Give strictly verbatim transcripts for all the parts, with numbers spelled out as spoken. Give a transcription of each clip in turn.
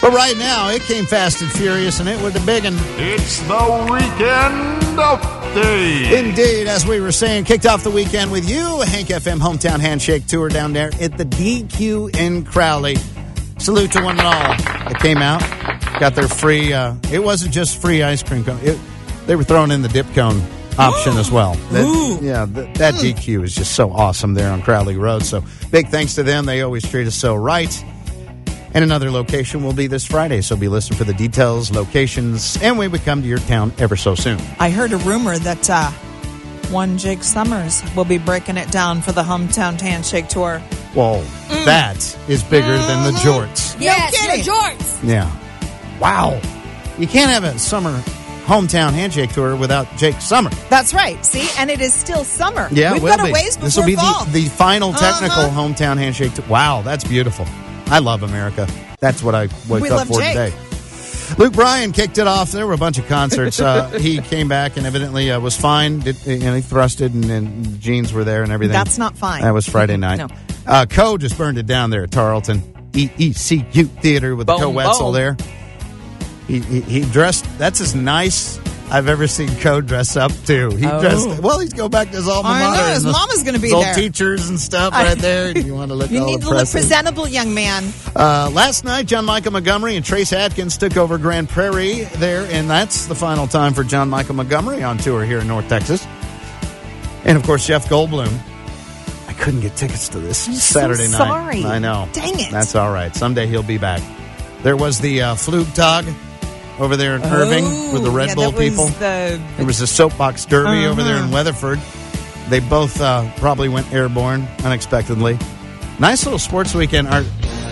But right now, it came fast and furious, and it was the big one. It's the weekend update. Indeed, as we were saying, kicked off the weekend with you, Hank F M Hometown Handshake Tour down there at the D Q in Crowley. Salute to one and all that came out, got their free, uh, it wasn't just free ice cream cone. It, they were throwing in the dip cone option as well. That, yeah, th- that mm. D Q is just so awesome there on Crowley Road. So big thanks to them. They always treat us so right. And another location will be this Friday, so be listening for the details, locations, and when we come to your town ever so soon. I heard a rumor that uh, one Jake Summers will be breaking it down for the Hometown Handshake Tour. Well, mm. that is bigger mm-hmm. than the jorts. Yes, the jorts. Yeah. Wow. You can't have a summer Hometown Handshake Tour without Jake Summer. That's right. See, and it is still summer. Yeah, We've it will got a be. ways before This will be fall. the, the final technical uh-huh. Hometown Handshake Tour. Wow, that's beautiful. I love America. That's what I woke we up love for Jake. today. Luke Bryan kicked it off. There were a bunch of concerts. Uh, he came back and evidently uh, was fine. Did, you know, he thrusted and, and jeans were there and everything. That's not fine. That was Friday night. No. Uh, Co just burned it down there at Tarleton E E C U Theater with boom, the Co Wetzel boom. there. He, he he dressed. That's as nice I've ever seen Co dress up too. He oh. dressed well. He's go back to his alma mater. I know his and mama's going to be his old there. Teachers and stuff right there. You want to look You all need to look impressive. presentable, young man. Uh, last night, John Michael Montgomery and Trace Adkins took over Grand Prairie there, and that's the final time for John Michael Montgomery on tour here in North Texas. And of course, Jeff Goldblum. I couldn't get tickets to this I'm Saturday so night. Sorry, I know. Dang it. That's all right. Someday he'll be back. There was the uh, Flugtag over there in oh, Irving with the Red yeah, Bull that was people. The... There was a soapbox derby uh-huh. over there in Weatherford. They both uh, probably went airborne unexpectedly. Nice little sports weekend. Our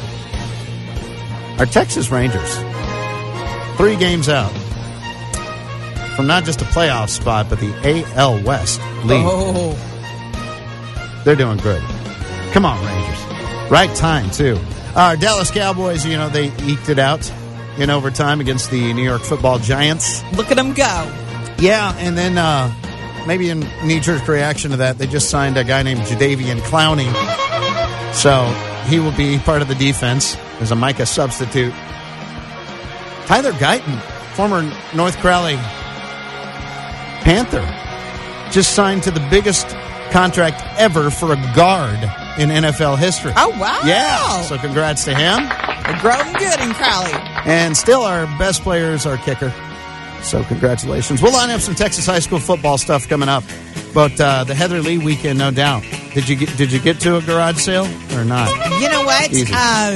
our Texas Rangers, three games out from not just a playoff spot, but the A L West lead. Oh. They're doing good. Come on, Rangers. Right time, too. Our Dallas Cowboys, you know, they eked it out in overtime against the New York Football Giants. Look at them go. Yeah, and then uh, maybe in knee-jerk reaction to that, they just signed a guy named Jadeveon Clowney. So he will be part of the defense as a Micah substitute. Tyler Guyton, former North Crowley Panther, just signed to the biggest contract ever for a guard in N F L history. Oh, wow. Yeah, so congrats to him. They're growing good in Crowley. And still our best player is our kicker. So congratulations. We'll line up some Texas high school football stuff coming up. But uh, the Heather Lee weekend, no doubt. Did you get Did you get to a garage sale or not? You know what? Easy. Uh,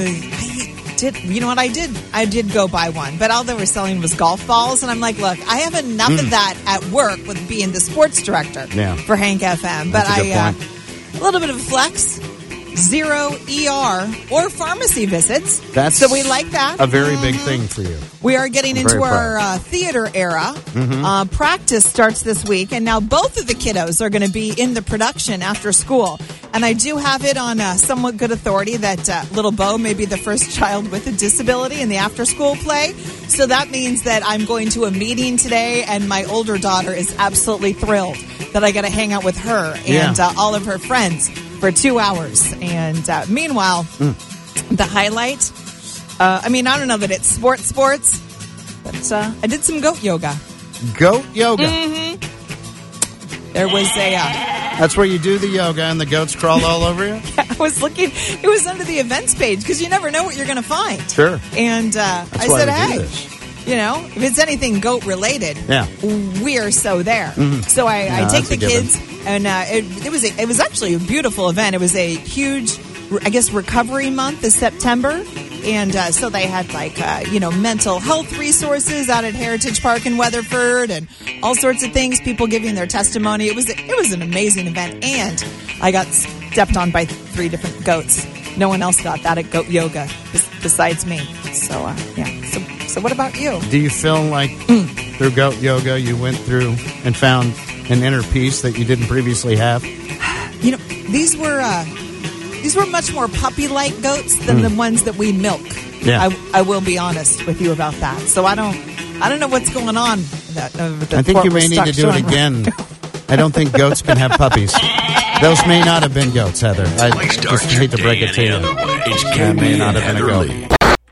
I did. You know what I did? I did go buy one, but all they were selling was golf balls, and I'm like, look, I have enough mm. of that at work with being the sports director yeah. for Hank F M. But That's a good I point. uh, a little bit of flex. Zero E R or pharmacy visits. That's so we like that. A very big thing for you. We are getting I'm into very our uh, theater era. Mm-hmm. Uh, practice starts this week, and now both of the kiddos are going to be in the production after school. And I do have it on uh, somewhat good authority that uh, little Bo may be the first child with a disability in the after-school play. So that means that I'm going to a meeting today, and my older daughter is absolutely thrilled that I got to hang out with her and Yeah. uh, all of her friends for two hours. And uh, meanwhile, mm. the highlight, uh, I mean, I don't know that it's sports sports, but uh, I did some goat yoga. Goat yoga. Mm-hmm. There was a... Uh, That's where you do the yoga and the goats crawl all over you? I was looking, it was under the events page because you never know what you're going to find. Sure. And uh, That's I why said, we do hey, this. you know, if it's anything goat related, Yeah. we are so there. Mm-hmm. So I, No, I take that's the a given. kids, and uh, it, it was a, it was actually a beautiful event. It was a huge, I guess, recovery month is September. And uh, so they had, like, uh, you know, mental health resources out at Heritage Park in Weatherford and all sorts of things, people giving their testimony. It was it was an amazing event. And I got stepped on by three different goats. No one else got that at goat yoga besides me. So, uh, yeah. So, so what about you? Do you feel like Mm. through goat yoga you went through and found an inner peace that you didn't previously have? You know, these were... Uh, These were much more puppy-like goats than mm. the ones that we milk. Yeah. I, I will be honest with you about that. So I don't, I don't know what's going on. With that, uh, with the I think you may need to do it showing. again. I don't think goats can have puppies. Those may not have been goats, Heather. I just hate to break it to you. It's That may not have been a goat. Lee.